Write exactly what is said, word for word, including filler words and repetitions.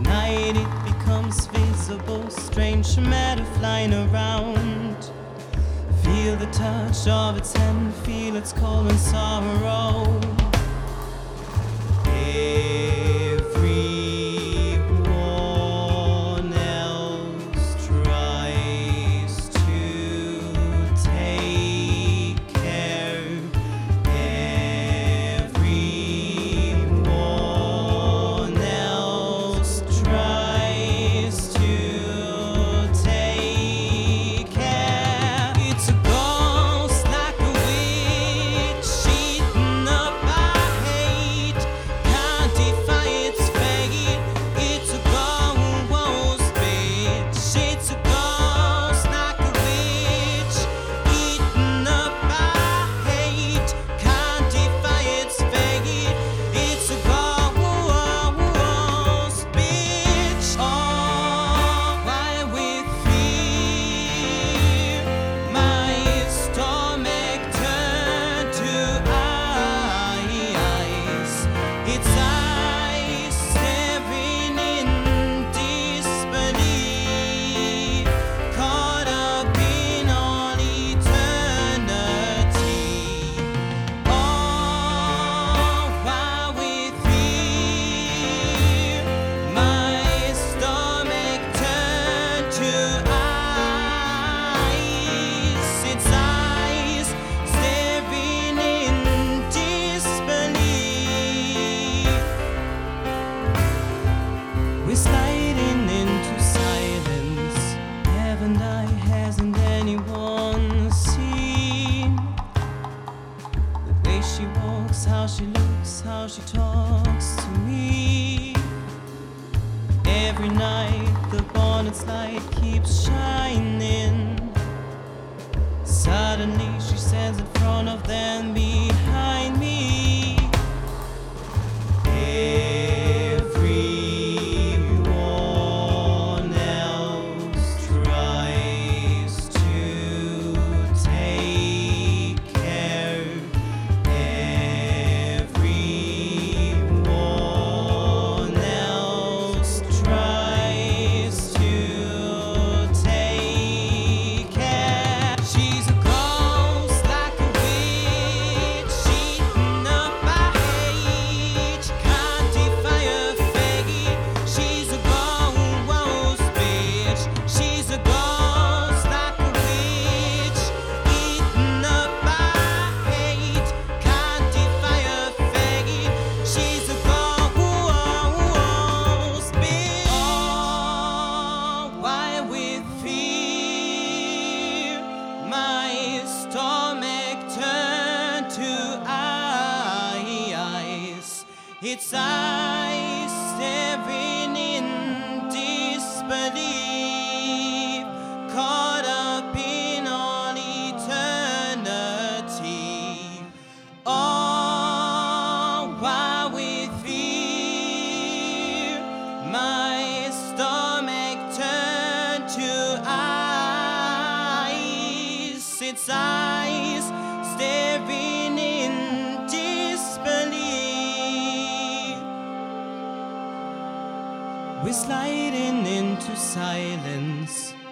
night it becomes visible, strange matter flying around. Feel the touch of its hand, feel its cold and sorrow. Everyone else tries to take care. Everyone else tries to take care. It's a ghost like a witch, eating up our hate. Can't defy its fate. It's a ghost bitch. It's a ghost like a witch, eating up our hate. Can't defy its fate. It's a ghost bitch. Oh, why with fear my stomach turned to ice. Its eyes staring in disbelief, caught up in all eternity. Oh, why with fear my stomach turned to ice. Its eyes staring in disbelief. We're sliding into silence. Haven't I, hasn't anyone seen the way she walks, how she looks, how she talks to me? Every night the bonnet's light keeps shining. Suddenly she stands in front of them, behind me. Everyone else tries to take care. Everyone else tries to take care. She's a ghost like a witch, eating up our hate. Can't defy her fate. She's a ghost bitch. She's a ghost like a witch, eating up our hate. Can't defy her fate. She's a ghost bitch. Oh, why with fear my stomach turned to ice. Its eyes staring in disbelief, caught up in all eternity. Oh, why with fear my stomach turned to ice. Its eyes staring in disbelief. We're sliding into silence.